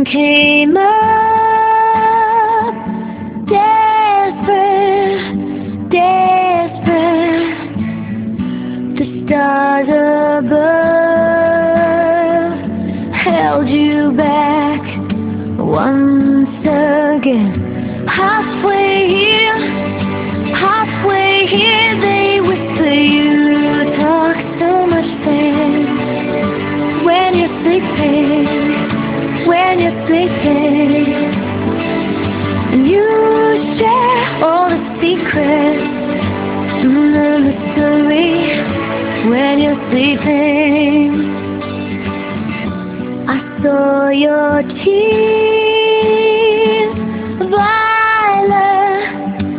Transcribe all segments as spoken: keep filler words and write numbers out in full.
sun came up, desperate, desperate. The stars above held you back once again. Halfway here, halfway here, they whisper you talk so much sense when you're sleeping, when you're sleeping, and you share all the secrets and the mystery when you're sleeping. I saw your tears, violet,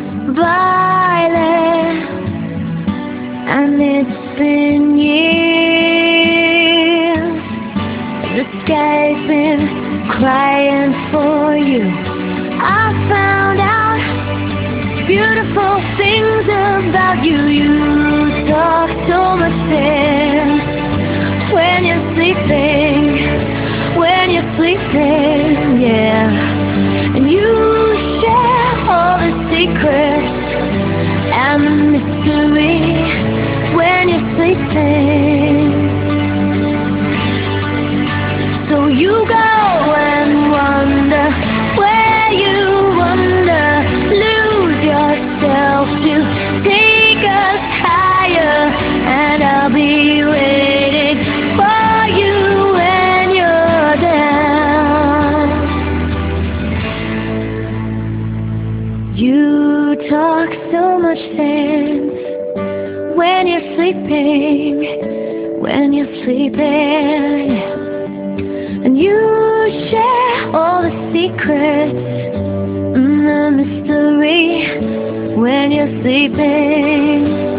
violet, and it's been years. The sky's been crying for you. I found out beautiful things about you. You talk so much sense when you're sleeping, when you're sleeping, yeah. And you share all the secrets and the mystery when you're sleeping. So you go and wonder where you wander, lose yourself to take us higher, and I'll be waiting for you when you're down. You talk so much sense when you're sleeping, when you're sleeping, and you share all the secrets and the mystery when you're sleeping.